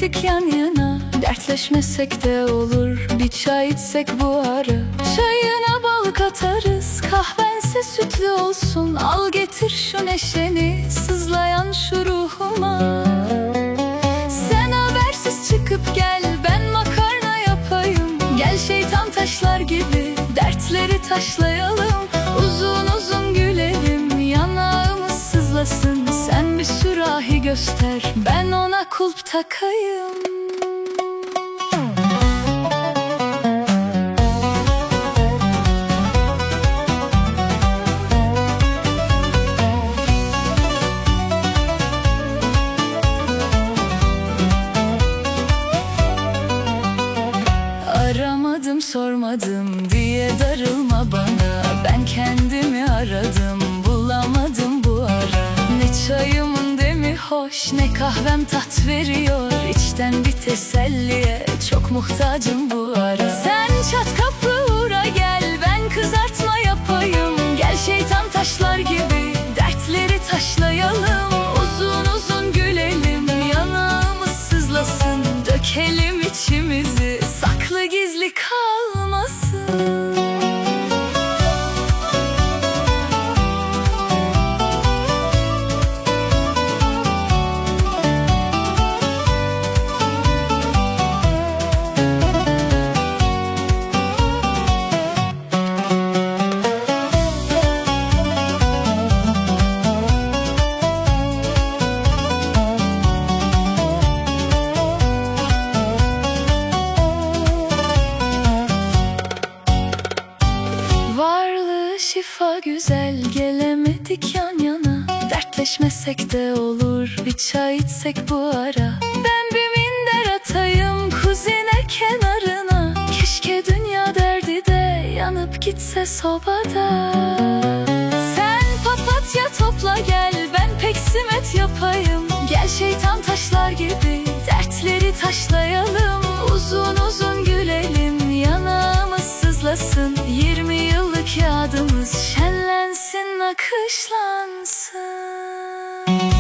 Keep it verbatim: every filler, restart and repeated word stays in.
gelemedik yan yana. Dertleşmesek de olur, bir çay içsek bu ara. Çayına bal katarız, kahvense sütlü olsun. Al getir şu neşeni, sızlayan şu ruhuma. Sen habersiz çıkıp gel, ben makarna yapayım. Gel şeytan taşlar gibi, dertleri taşlayalım. Uzun uzun gülelim, yanağımız sızlasın. Sen bir sürahi göster, ben ona kulp takayım. Aramadım sormadım diye darılma bana. Ben kendimi aradım, bulamadım bu ara. Ne çayımın demi hoş, ne kahvem tat veriyor. İçten bir teselliye çok muhtacım bu ara. Sen çat kapı uğra gel, ben kızartma yapayım. Gel şeytan taşlar gibi, dertleri taşlayalım. Uzun uzun gülelim, yanağımız sızlasın. Dökelim içimizi, saklı gizli kalmasın. Şifa güzel, gelemedik yan yana. Dertleşmesek de olur, bir çay içsek bu ara. Ben bir minder atayım kuzine kenarına. Keşke dünya derdi de yanıp gitse sobada. Sen papatya topla gel, ben peksimet yapayım. Gel şeytan taşlar gibi, dertleri taşlayalım. Uzun uzun gülelim, yanağımız sızlasın. Yirmi yıllık yadımız şenlensin, nakışlansın.